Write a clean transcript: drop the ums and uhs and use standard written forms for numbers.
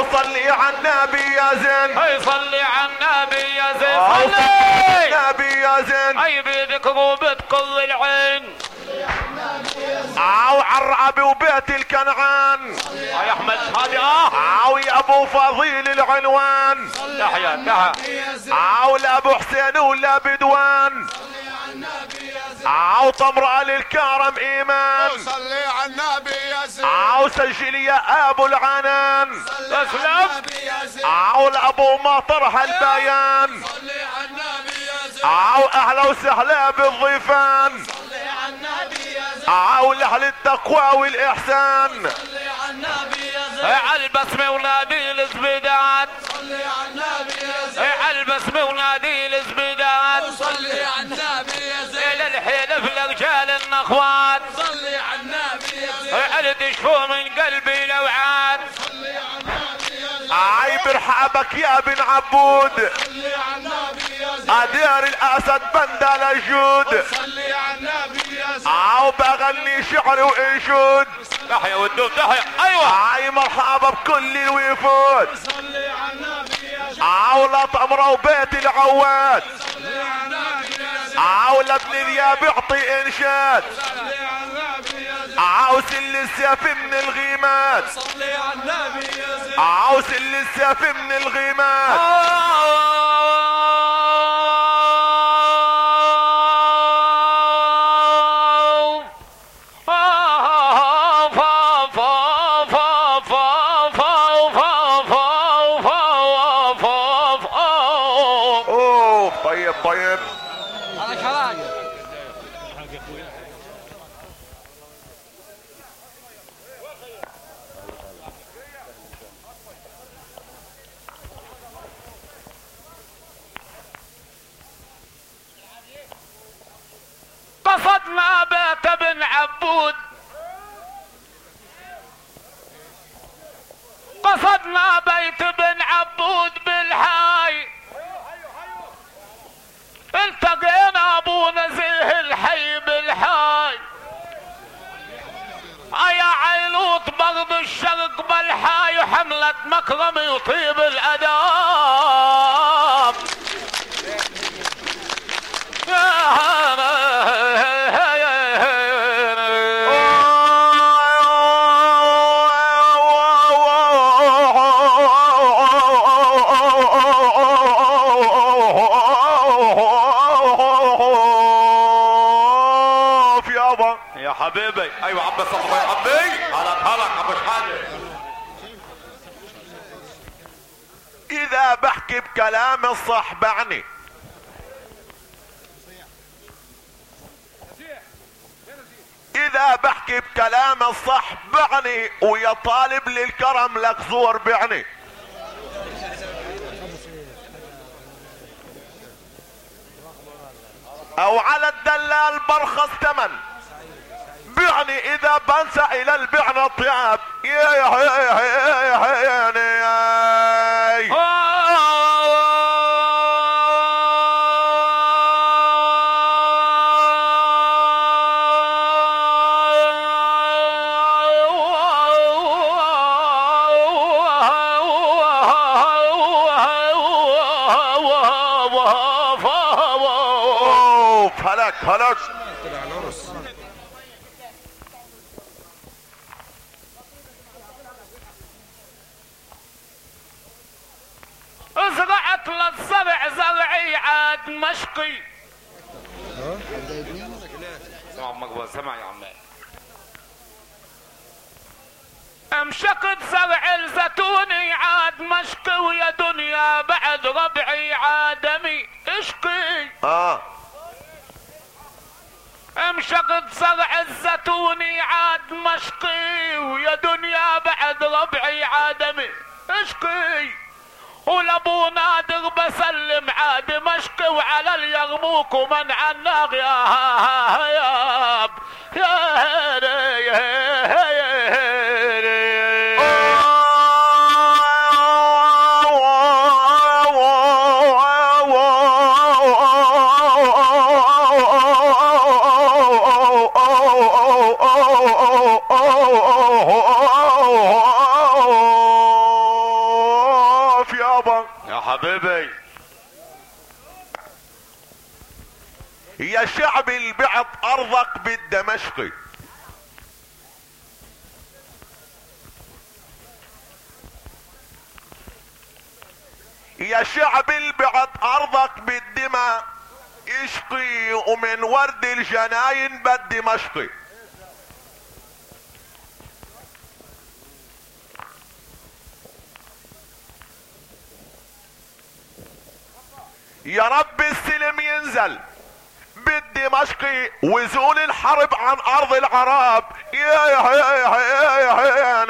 صلي على النبي يا زين. اي صلي على النبي يا زين. صلي النبي يا زين. اي بذكره بتقر العين. عرعبي وبيت الكنعان. يا احمد هادي يا ابو فضيل العنوان. تحيا تحيا. لا ابو حسين ولا بدوان. طمرة للكرم ايمان. صلي على النبي يا زين. سجل يا ابو العنان. اسلم. لابو مطر هالبيان. صلي على النبي يا زين. اهلا وسهلا بالضيفان. صلي على النبي يا زين. لاهل التقوى والاحسان. صلي على النبي يا زين. على البسمة ونادي الزبيدات. صلي على النبي يا زين. على البسمة ونادي الزبيدات. صلي على النبي يا زين. الى الحلف لرجال النخوات. صلي على النبي يا زين. على تشفو من قلبي لوعات. صلي على النبي يا زين. برحابك يا بن عبود. صلي على النبي يا زين. ادير الاسد بندل الجود. صلي على النبي يا زين. بغني شعر وانشود. تحيا والدوب تحيا. ايوه. مرحبا بكل الوفود. صلي على النبي يا زين. ولا طمرة وبيت العواد. صلي على النبي يا زين. ولا ابن الياب يعطي انشاد. صلي على النبي يا زين. وسل السيف من الغيمات. صلي على النبي يا زين. وسل السيف من الغيمات. طيب طيب. على شرايط. قصدنا بيت ابن عبود. قصدنا بيت ابن عبود بالحي. التقينا ابو نزيه الحي بالحي. يا عيلوط بغض الشرق بالحي. وحملة مكرم يطيب الاداب. يا حبيبي. ايوه عباس الله يا حبيبي. هلك ابو شحاده. اذا بحكي بكلام الصح بعني. اذا بحكي بكلام الصح بعني. ويا طالب للكرم لك زور بعني. او على الدلال برخص ثمن بعني. اذا بنسى الى البعن طياب. هلك هلك. زرعت للزرع زرعي عاد مشقي. سمع مقبل سمع يا عمي. امشقت زرع الزيتوني عاد مشقي. ويا دنيا بعد ربعي عادمي اشقي. امشقت زرع الزيتوني عاد مشقي. ويا دنيا بعد ربعي عادمي اشقي. ولابو نادر بسلم عاد مشقي. وعلى اليرموك ومن عناق يا هياب يا حبيبي يا شعب البعت ارضك بالدمشقي، يا شعب البعت ارضك بالدماء اشقي، ومن ورد الجناين بالدمشقي. يا رب السلم ينزل بالدمشقي وزول الحرب عن ارض العرب. يا